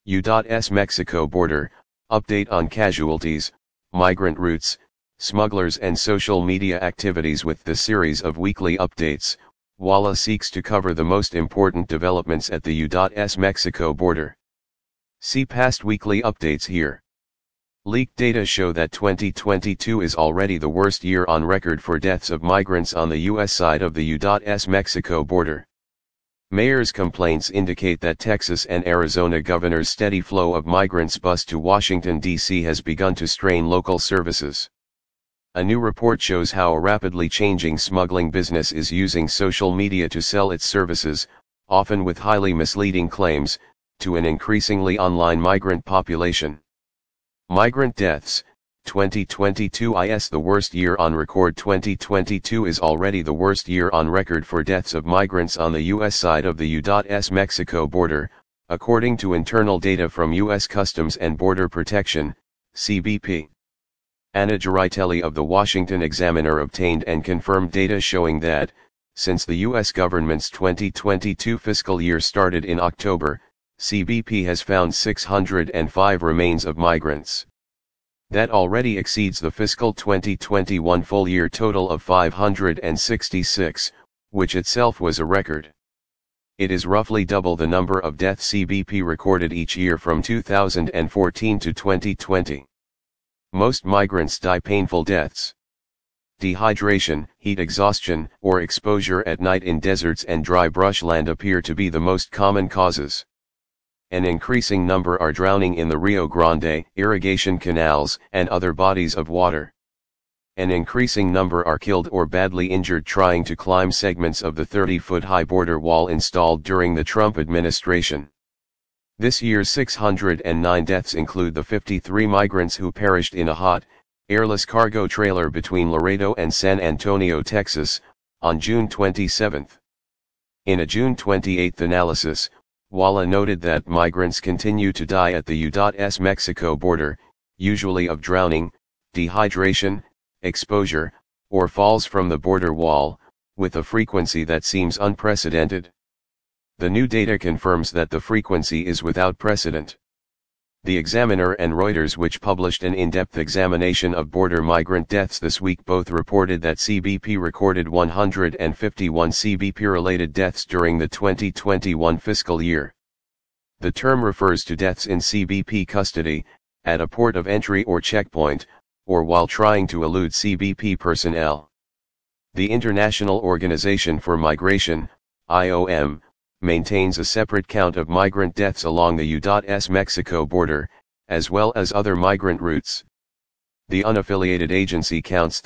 U.S. Mexico border, update on casualties, migrant routes, smugglers and social media activities. With this series of weekly updates, WALA seeks to cover the most important developments at the U.S. Mexico border. See past weekly updates here. Leaked data show that 2022 is already the worst year on record for deaths of migrants on the U.S. side of the U.S. Mexico border. Mayor's complaints indicate that Texas and Arizona governors' steady flow of migrants bused to Washington, D.C. has begun to strain local services. A new report shows how a rapidly changing smuggling business is using social media to sell its services, often with highly misleading claims, to an increasingly online migrant population. Migrant deaths, 2022 is the worst year on record. 2022 is already the worst year on record for deaths of migrants on the U.S. side of the U.S. Mexico border, according to internal data from U.S. Customs and Border Protection, CBP. Anna Giritelli of the Washington Examiner obtained and confirmed data showing that, since the U.S. government's 2022 fiscal year started in October, CBP has found 605 remains of migrants. That already exceeds the fiscal 2021 full-year total of 566, which itself was a record. It is roughly double the number of deaths CBP recorded each year from 2014 to 2020. Most migrants die painful deaths. Dehydration, heat exhaustion, or exposure at night in deserts and dry brushland appear to be the most common causes. An increasing number are drowning in the Rio Grande, irrigation canals, and other bodies of water. An increasing number are killed or badly injured trying to climb segments of the 30-foot-high border wall installed during the Trump administration. This year's 609 deaths include the 53 migrants who perished in a hot, airless cargo trailer between Laredo and San Antonio, Texas, on June 27. In a June 28 analysis, WALA noted that migrants continue to die at the U.S. Mexico border, usually of drowning, dehydration, exposure, or falls from the border wall, with a frequency that seems unprecedented. The new data confirms that the frequency is without precedent. The Examiner and Reuters, which published an in-depth examination of border migrant deaths this week, both reported that CBP recorded 151 CBP-related deaths during the 2021 fiscal year. The term refers to deaths in CBP custody, at a port of entry or checkpoint, or while trying to elude CBP personnel. The International Organization for Migration, IOM, maintains a separate count of migrant deaths along the U.S. Mexico border, as well as other migrant routes. The unaffiliated agency counts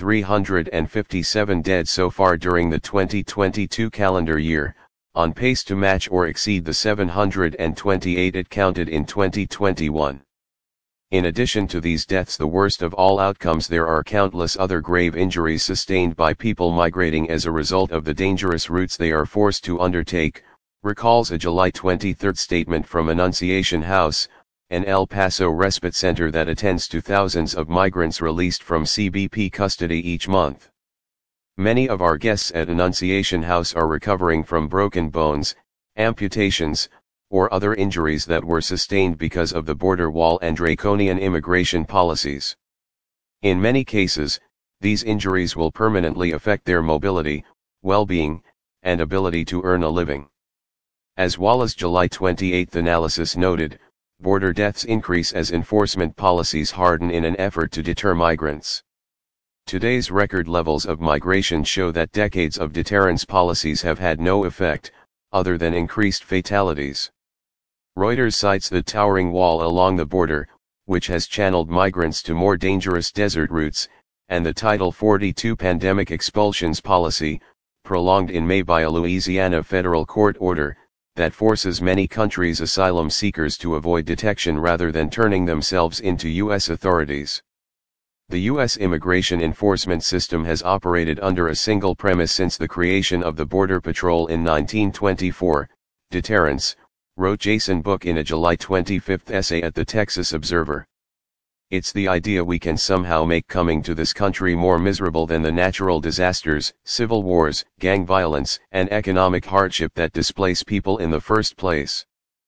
357 dead so far during the 2022 calendar year, on pace to match or exceed the 728 it counted in 2021. In addition to these deaths, the worst of all outcomes, there are countless other grave injuries sustained by people migrating as a result of the dangerous routes they are forced to undertake, recalls a July 23 statement from Annunciation House, an El Paso respite center that attends to thousands of migrants released from CBP custody each month. Many of our guests at Annunciation House are recovering from broken bones, amputations, or other injuries that were sustained because of the border wall and draconian immigration policies. In many cases, these injuries will permanently affect their mobility, well-being, and ability to earn a living. As WALA's July 28 analysis noted, border deaths increase as enforcement policies harden in an effort to deter migrants. Today's record levels of migration show that decades of deterrence policies have had no effect, other than increased fatalities. Reuters cites the towering wall along the border, which has channeled migrants to more dangerous desert routes, and the Title 42 pandemic expulsions policy, prolonged in May by a Louisiana federal court order, that forces many countries' asylum seekers to avoid detection rather than turning themselves into U.S. authorities. The U.S. immigration enforcement system has operated under a single premise since the creation of the Border Patrol in 1924, deterrence, wrote Jason Book in a July 25 essay at the Texas Observer. It's the idea we can somehow make coming to this country more miserable than the natural disasters, civil wars, gang violence, and economic hardship that displace people in the first place.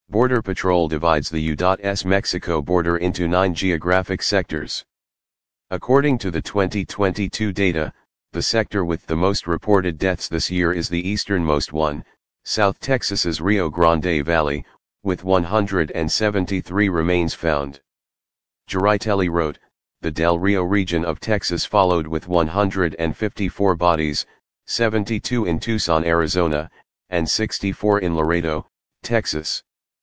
Border Patrol divides the U.S. Mexico border into 9 geographic sectors. According to the 2022 data, the sector with the most reported deaths this year is the easternmost one, South Texas's Rio Grande Valley, with 173 remains found. Giritelli wrote, the Del Rio region of Texas followed with 154 bodies, 72 in Tucson, Arizona, and 64 in Laredo, Texas.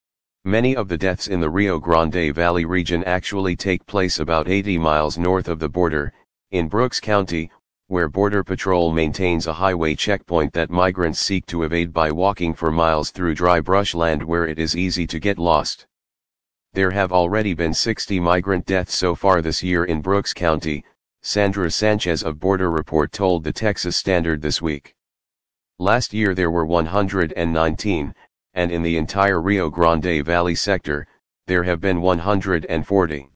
Many of the deaths in the Rio Grande Valley region actually take place about 80 miles north of the border, in Brooks County, where Border Patrol maintains a highway checkpoint that migrants seek to evade by walking for miles through dry brushland where it is easy to get lost. There have already been 60 migrant deaths so far this year in Brooks County, Sandra Sanchez of Border Report told the Texas Standard this week. Last year there were 119, and in the entire Rio Grande Valley sector, there have been 140.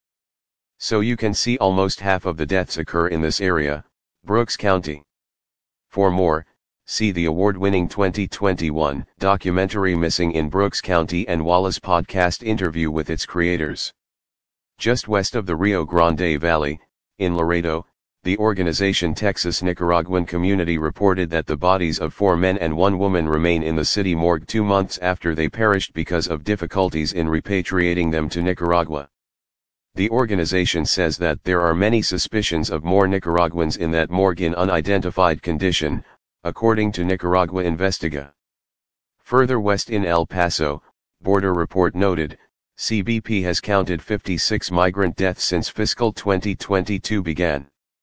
So you can see almost half of the deaths occur in this area, Brooks County. For more, see the award-winning 2021 documentary Missing in Brooks County and Wallace podcast interview with its creators. Just west of the Rio Grande Valley, in Laredo, the organization Texas Nicaraguan Community reported that the bodies of 4 men and 1 woman remain in the city morgue 2 months after they perished because of difficulties in repatriating them to Nicaragua. The organization says that there are many suspicions of more Nicaraguans in that morgue in unidentified condition, according to Nicaragua Investiga. Further west in El Paso, Border Report noted, CBP has counted 56 migrant deaths since fiscal 2022 began.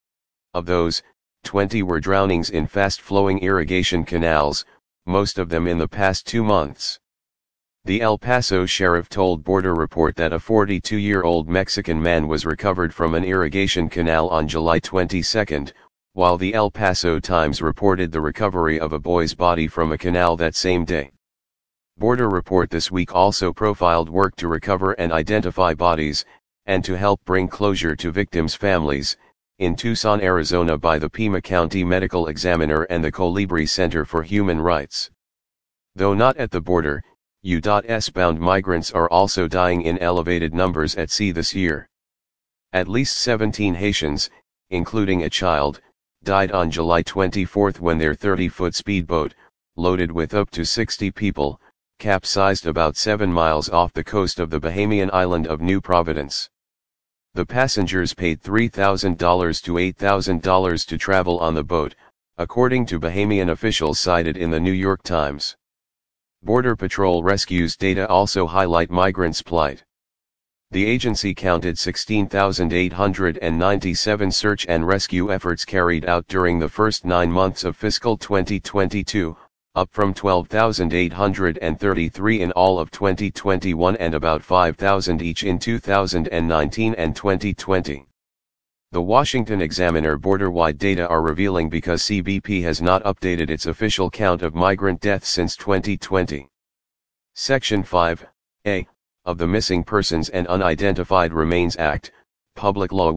Of those, 20 were drownings in fast-flowing irrigation canals, most of them in the past 2 months. The El Paso sheriff told Border Report that a 42-year-old Mexican man was recovered from an irrigation canal on July 22, while the El Paso Times reported the recovery of a boy's body from a canal that same day. Border Report this week also profiled work to recover and identify bodies, and to help bring closure to victims' families, in Tucson, Arizona by the Pima County Medical Examiner and the Colibri Center for Human Rights. Though not at the border, U.S.-bound migrants are also dying in elevated numbers at sea this year. At least 17 Haitians, including a child, died on July 24 when their 30-foot speedboat, loaded with up to 60 people, capsized about 7 miles off the coast of the Bahamian island of New Providence. The passengers paid $3,000 to $8,000 to travel on the boat, according to Bahamian officials cited in the New York Times. Border Patrol rescues data also highlight migrants' plight. The agency counted 16,897 search and rescue efforts carried out during the first 9 months of fiscal 2022, up from 12,833 in all of 2021 and about 5,000 each in 2019 and 2020. The Washington Examiner border-wide data are revealing because CBP has not updated its official count of migrant deaths since 2020. Section 5A of the Missing Persons and Unidentified Remains Act, Public Law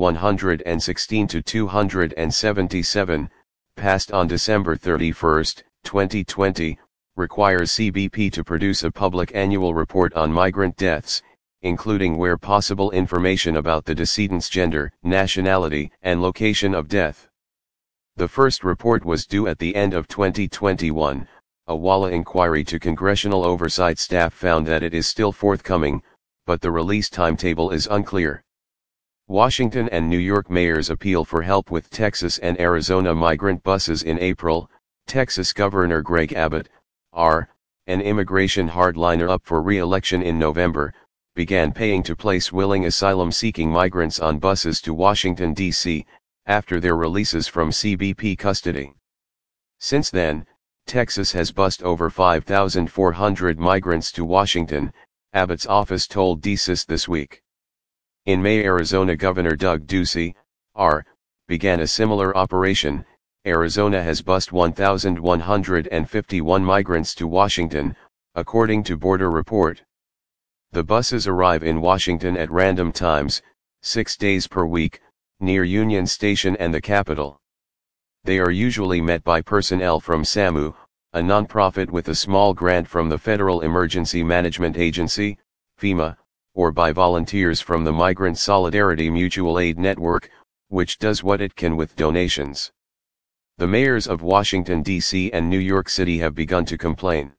116-277, passed on December 31, 2020, requires CBP to produce a public annual report on migrant deaths, including where possible information about the decedent's gender, nationality, and location of death. The first report was due at the end of 2021. A WALA inquiry to congressional oversight staff found that it is still forthcoming, but the release timetable is unclear. Washington and New York mayors appeal for help with Texas and Arizona migrant buses in April. Texas Governor Greg Abbott, an immigration hardliner up for re-election in November, began paying to place willing asylum-seeking migrants on buses to Washington, D.C., after their releases from CBP custody. Since then, Texas has bused over 5,400 migrants to Washington, Abbott's office told DCIS this week. In May, Arizona Governor Doug Ducey, began a similar operation. Arizona has bused 1,151 migrants to Washington, according to Border Report. The buses arrive in Washington at random times, 6 days per week, near Union Station and the Capitol. They are usually met by personnel from SAMU, a nonprofit with a small grant from the Federal Emergency Management Agency, FEMA, or by volunteers from the Migrant Solidarity Mutual Aid Network, which does what it can with donations. The mayors of Washington, D.C. and New York City have begun to complain.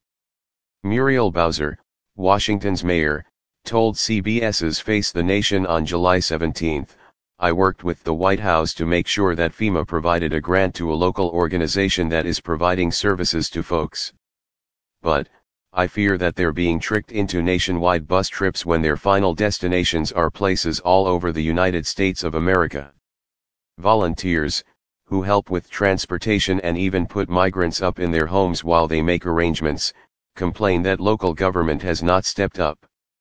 Muriel Bowser, Washington's mayor, told CBS's Face the Nation on July 17, "I worked with the White House to make sure that FEMA provided a grant to a local organization that is providing services to folks. But, I fear that they're being tricked into nationwide bus trips when their final destinations are places all over the United States of America. Volunteers, who help with transportation and even put migrants up in their homes while they make arrangements, complain that local government has not stepped up."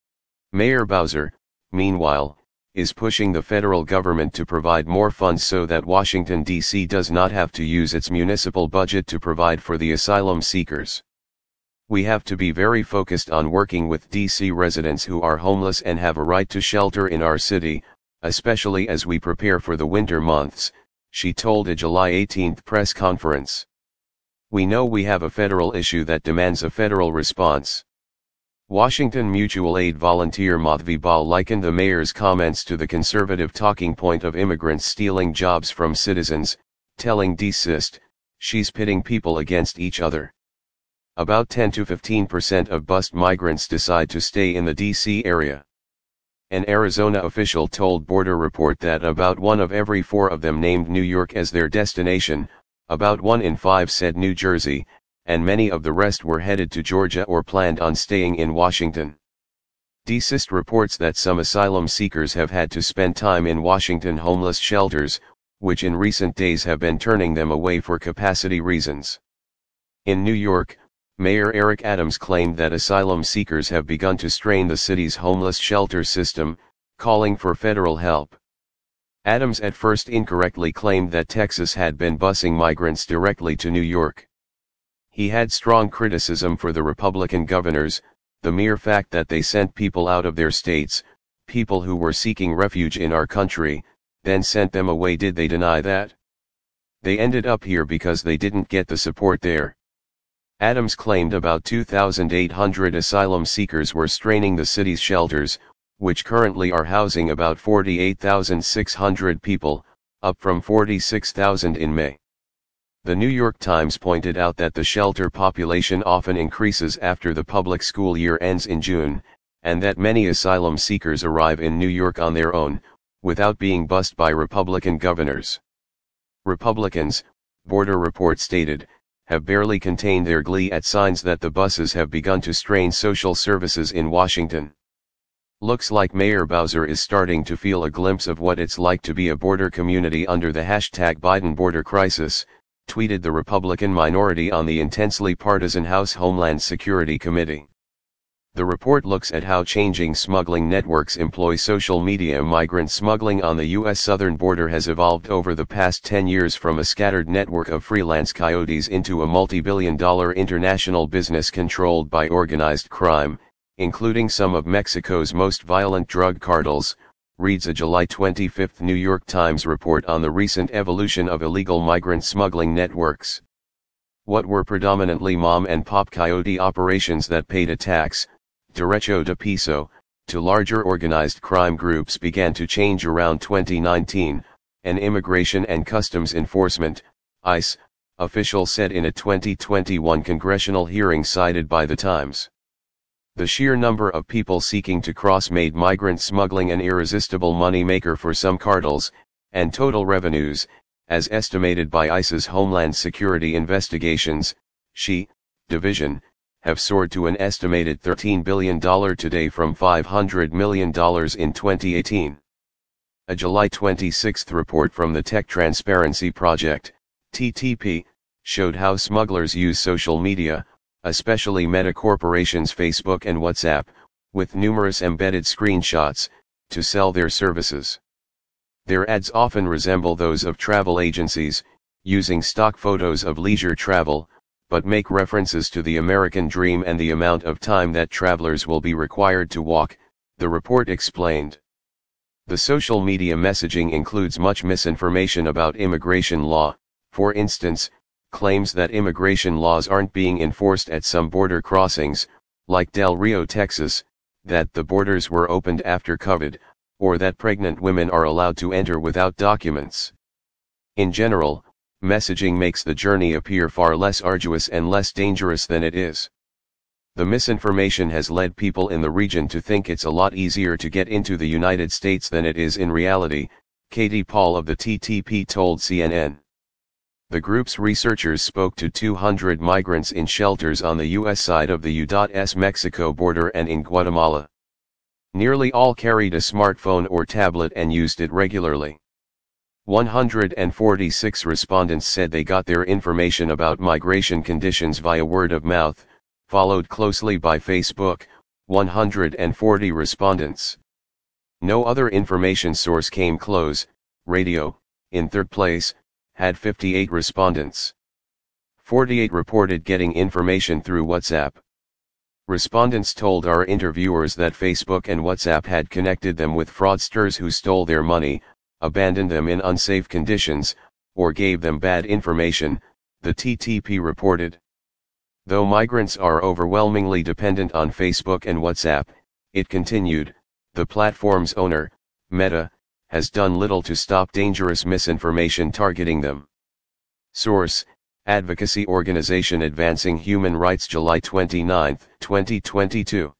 Mayor Bowser, meanwhile, is pushing the federal government to provide more funds so that Washington, D.C. does not have to use its municipal budget to provide for the asylum seekers. "We have to be very focused on working with D.C. residents who are homeless and have a right to shelter in our city, especially as we prepare for the winter months," she told a July 18 press conference. "We know we have a federal issue that demands a federal response." Washington Mutual Aid volunteer Madhvi Bal likened the mayor's comments to the conservative talking point of immigrants stealing jobs from citizens, telling Desist, "She's pitting people against each other." About 10 to 15% of bused migrants decide to stay in the D.C. area. An Arizona official told Border Report that about 1 of every 4 of them named New York as their destination, about 1 in 5 said New Jersey, and many of the rest were headed to Georgia or planned on staying in Washington. Desist reports that some asylum seekers have had to spend time in Washington homeless shelters, which in recent days have been turning them away for capacity reasons. In New York, Mayor Eric Adams claimed that asylum seekers have begun to strain the city's homeless shelter system, calling for federal help. Adams at first incorrectly claimed that Texas had been busing migrants directly to New York. He had strong criticism for the Republican governors. "The mere fact that they sent people out of their states, people who were seeking refuge in our country, then sent them away. Did they deny that? They ended up here because they didn't get the support there." Adams claimed about 2,800 asylum seekers were straining the city's shelters, which currently are housing about 48,600 people, up from 46,000 in May. The New York Times pointed out that the shelter population often increases after the public school year ends in June, and that many asylum seekers arrive in New York on their own, without being bused by Republican governors. Republicans, Border Report stated, have barely contained their glee at signs that the buses have begun to strain social services in Washington. "Looks like Mayor Bowser is starting to feel a glimpse of what it's like to be a border community under the #Biden border crisis," tweeted the Republican minority on the intensely partisan House Homeland Security Committee. The report looks at how changing smuggling networks employ social media. Migrant smuggling on the U.S. southern border has evolved over the past 10 years from a scattered network of freelance coyotes into a multi-billion-dollar international business controlled by organized crime, including some of Mexico's most violent drug cartels, reads a July 25 New York Times report on the recent evolution of illegal migrant smuggling networks. What were predominantly mom-and-pop coyote operations that paid a tax, derecho de piso, to larger organized crime groups began to change around 2019, an Immigration and Customs Enforcement, ICE, official said in a 2021 congressional hearing cited by the Times. The sheer number of people seeking to cross made migrant smuggling an irresistible money-maker for some cartels, and total revenues, as estimated by ICE's Homeland Security Investigations, division, have soared to an estimated $13 billion today from $500 million in 2018. A July 26 report from the Tech Transparency Project, TTP, showed how smugglers use social media, especially Meta Corporation's Facebook and WhatsApp, with numerous embedded screenshots, to sell their services. Their ads often resemble those of travel agencies, using stock photos of leisure travel, but make references to the American dream and the amount of time that travelers will be required to walk, the report explained. The social media messaging includes much misinformation about immigration law. For instance, claims that immigration laws aren't being enforced at some border crossings, like Del Rio, Texas, that the borders were opened after COVID, or that pregnant women are allowed to enter without documents. In general, messaging makes the journey appear far less arduous and less dangerous than it is. The misinformation has led people in the region to think it's a lot easier to get into the United States than it is in reality, Katie Paul of the TTP told CNN. The group's researchers spoke to 200 migrants in shelters on the U.S. side of the U.S. Mexico border and in Guatemala. Nearly all carried a smartphone or tablet and used it regularly. 146 respondents said they got their information about migration conditions via word of mouth, followed closely by Facebook, 140 respondents. No other information source came close. Radio, in third place, had 58 respondents. 48 reported getting information through WhatsApp. Respondents told our interviewers that Facebook and WhatsApp had connected them with fraudsters who stole their money, abandoned them in unsafe conditions, or gave them bad information, the TTP reported. Though migrants are overwhelmingly dependent on Facebook and WhatsApp, it continued, the platform's owner, Meta, has done little to stop dangerous misinformation targeting them. Source: Advocacy Organization Advancing Human Rights, July 29, 2022.